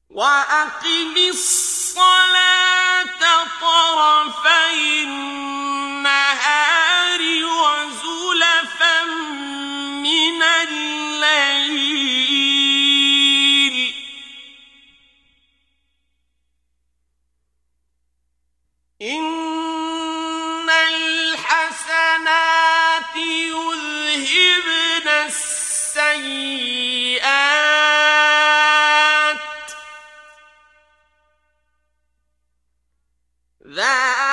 وَأَقِمِ الصَّلَاةَ طَرَفَيِ النَّهَارِ وَزُلَفًا مِّنَ اللَّيْلِ ۚ إِنَّ الْحَسَنَاتِ يُذْهِبْنَ السَّيِّئَاتِ ۚ ذَٰلِكَ